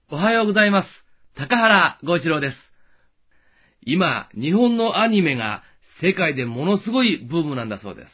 おはようございます。高原剛一郎です。今、日本のアニメが世界でものすごいブームなんだそうです。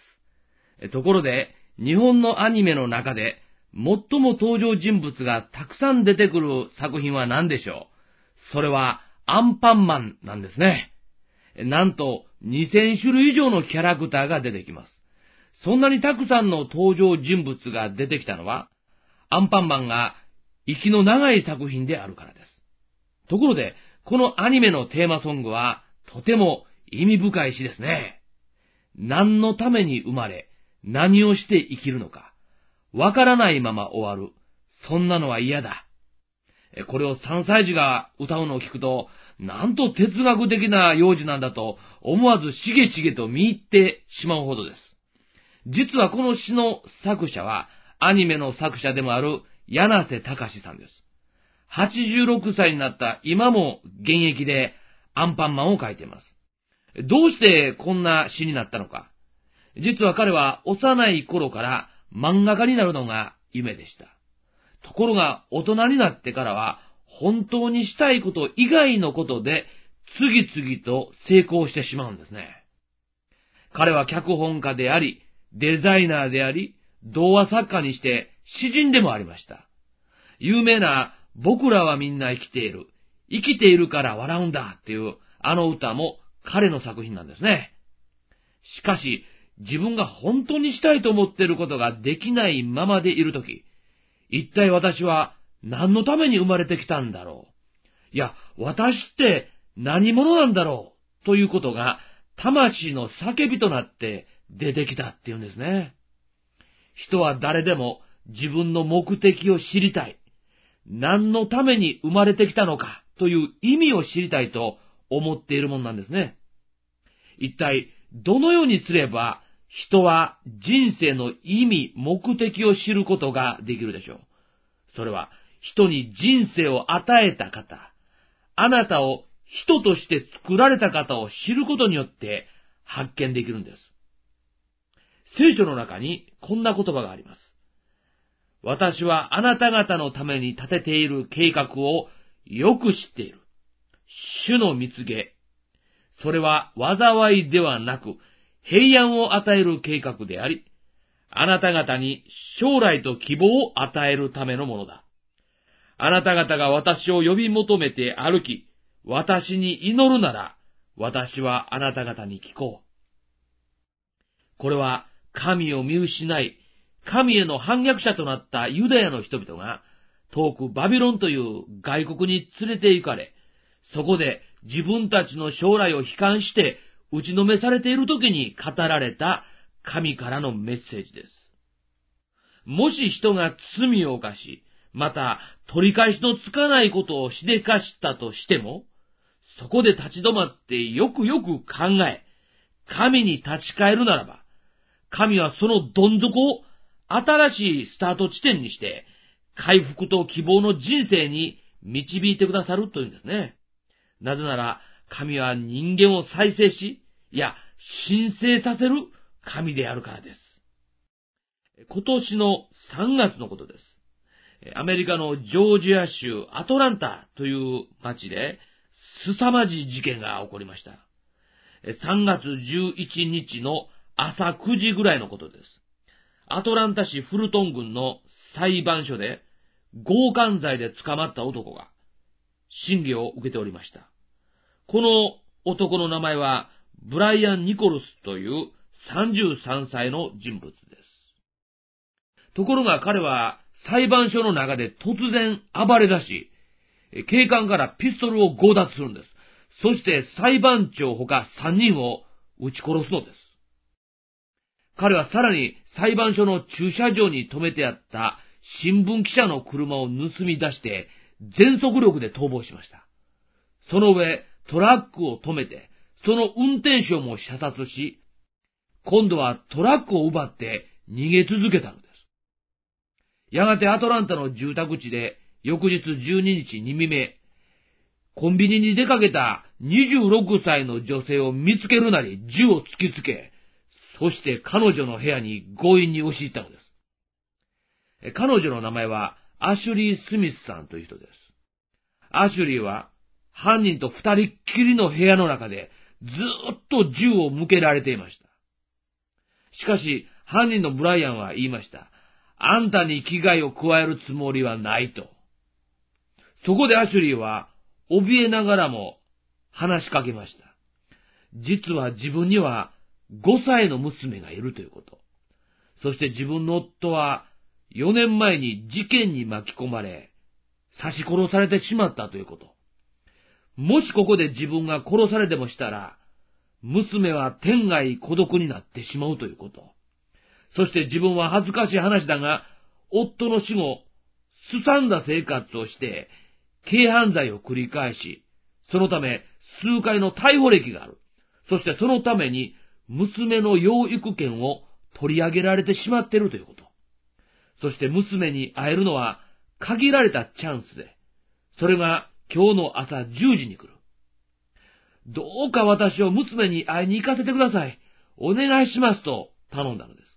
ところで、日本のアニメの中で最も登場人物がたくさん出てくる作品は何でしょう？それはアンパンマンなんですね。なんと2000種類以上のキャラクターが出てきます。そんなにたくさんの登場人物が出てきたのは、アンパンマンが息の長い作品であるからです。ところで、このアニメのテーマソングはとても意味深い詩ですね。何のために生まれ、何をして生きるのか、わからないまま終わる。そんなのは嫌だ。これを3歳児が歌うのを聞くと、なんと哲学的な幼児なんだと思わずしげしげと見入ってしまうほどです。実はこの詩の作者は、アニメの作者でもある柳瀬隆さんです。86歳になった今も現役でアンパンマンを描いています。どうしてこんな詩になったのか。実は彼は幼い頃から漫画家になるのが夢でした。ところが大人になってからは本当にしたいこと以外のことで次々と成功してしまうんですね。彼は脚本家であり、デザイナーであり、童話作家にして詩人でもありました。有名な僕らはみんな生きている。生きているから笑うんだっていうあの歌も彼の作品なんですね。しかし自分が本当にしたいと思っていることができないままでいるとき、一体私は何のために生まれてきたんだろう。いや、私って何者なんだろうということが魂の叫びとなって出てきたっていうんですね。人は誰でも自分の目的を知りたい。何のために生まれてきたのかという意味を知りたいと思っているもんなんですね。一体どのようにすれば人は人生の意味、目的を知ることができるでしょう。それは人に人生を与えた方、あなたを人として作られた方を知ることによって発見できるんです。聖書の中にこんな言葉があります。私はあなた方のために立てている計画をよく知っている。主の蜜げ。それは災いではなく平安を与える計画であり、あなた方に将来と希望を与えるためのものだ。あなた方が私を呼び求めて歩き、私に祈るなら、私はあなた方に聞こう。これは神を見失い、神への反逆者となったユダヤの人々が、遠くバビロンという外国に連れて行かれ、そこで自分たちの将来を悲観して打ちのめされている時に語られた神からのメッセージです。もし人が罪を犯し、また取り返しのつかないことをしでかしたとしても、そこで立ち止まってよくよく考え、神に立ち返るならば、神はそのどん底を新しいスタート地点にして、回復と希望の人生に導いてくださるというんですね。なぜなら、神は人間を再生し、いや、神聖させる神であるからです。今年の3月のことです。アメリカのジョージア州アトランタという町で、凄まじい事件が起こりました。3月11日の朝9時ぐらいのことです。アトランタ市フルトン郡の裁判所で強姦罪で捕まった男が審理を受けておりました。この男の名前はブライアン・ニコルスという33歳の人物です。ところが彼は裁判所の中で突然暴れ出し、警官からピストルを強奪するんです。そして裁判長ほか3人を撃ち殺すのです。彼はさらに裁判所の駐車場に止めてあった新聞記者の車を盗み出して全速力で逃亡しました。その上、トラックを止めて、その運転手も射殺し、今度はトラックを奪って逃げ続けたのです。やがてアトランタの住宅地で翌日12日に未明、コンビニに出かけた26歳の女性を見つけるなり銃を突きつけ、そして彼女の部屋に強引に押し入ったのです。彼女の名前はアシュリー・スミスさんという人です。 アシュリーは犯人と二人っきりの部屋の中でずーっと銃を向けられていました。しかし犯人のブライアンは言いました。あんたに危害を加えるつもりはないと。そこでアシュリーは怯えながらも話しかけました。実は自分には5歳の娘がいるということ。そして自分の夫は4年前に事件に巻き込まれ、刺し殺されてしまったということ。もしここで自分が殺されてもしたら、娘は天涯孤独になってしまうということ。そして自分は恥ずかしい話だが、夫の死後、すさんだ生活をして、軽犯罪を繰り返し、そのため数回の逮捕歴がある。そしてそのために娘の養育権を取り上げられてしまっているということ。そして娘に会えるのは限られたチャンスで、それが今日の朝10時に来る。どうか私を娘に会いに行かせてください。お願いしますと頼んだのです。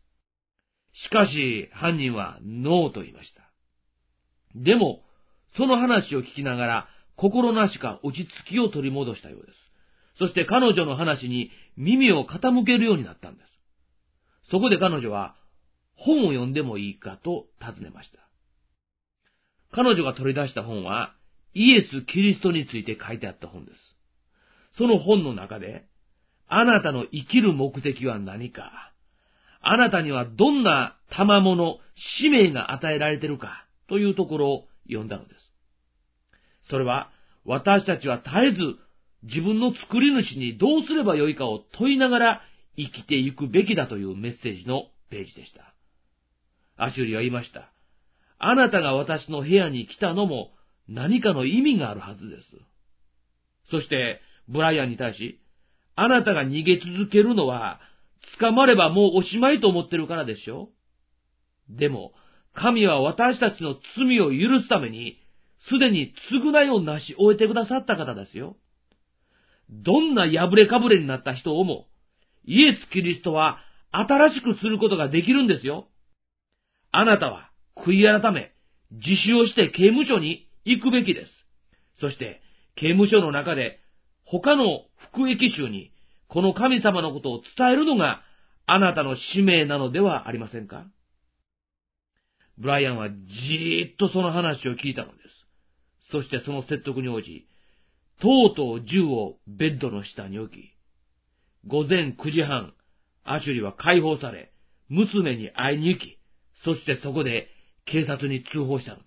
しかし犯人はノーと言いました。でも、その話を聞きながら心なしか落ち着きを取り戻したようです。そして彼女の話に耳を傾けるようになったんです。そこで彼女は本を読んでもいいかと尋ねました。彼女が取り出した本はイエス・キリストについて書いてあった本です。その本の中で、あなたの生きる目的は何か、あなたにはどんな賜物、使命が与えられているかというところを読んだのです。それは私たちは絶えず自分の作り主にどうすればよいかを問いながら生きていくべきだというメッセージのページでした。アシュリーは言いました。あなたが私の部屋に来たのも何かの意味があるはずです。そしてブライアンに対し、あなたが逃げ続けるのは捕まればもうおしまいと思ってるからでしょ。でも神は私たちの罪を許すためにすでに償いを成し終えてくださった方ですよ。どんな破れかぶれになった人をも、イエス・キリストは新しくすることができるんですよ。あなたは悔い改め、自首をして刑務所に行くべきです。そして刑務所の中で他の服役囚にこの神様のことを伝えるのがあなたの使命なのではありませんか？ブライアンはじーっとその話を聞いたのです。そしてその説得に応じ、とうとう銃をベッドの下に置き、午前9時半、アシュリーは解放され、娘に会いに行き、そしてそこで警察に通報したのです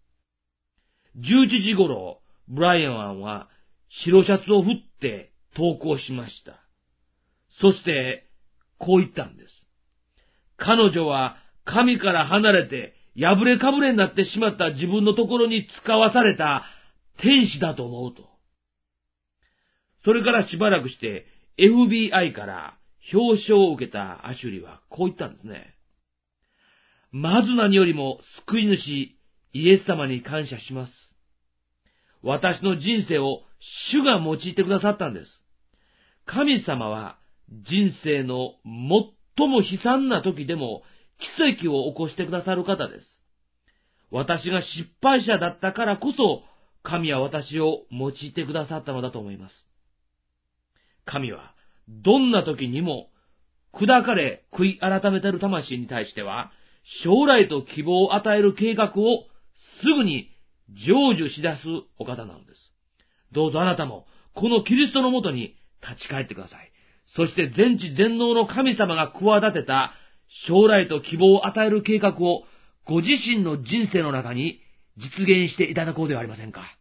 。11時頃、ブライアンは白シャツを振って投降しました。そして、こう言ったんです。彼女は神から離れて破れかぶれになってしまった自分のところに使わされた天使だと思うと。それからしばらくして FBI から表彰を受けたアシュリーはこう言ったんですね。まず何よりも救い主イエス様に感謝します。私の人生を主が用いてくださったんです。神様は人生の最も悲惨な時でも奇跡を起こしてくださる方です。私が失敗者だったからこそ神は私を用いてくださったのだと思います。神はどんな時にも砕かれ悔い改めている魂に対しては将来と希望を与える計画をすぐに成就し出すお方なのです。どうぞあなたもこのキリストのもとに立ち返ってください。そして全知全能の神様が企てた将来と希望を与える計画をご自身の人生の中に実現していただこうではありませんか。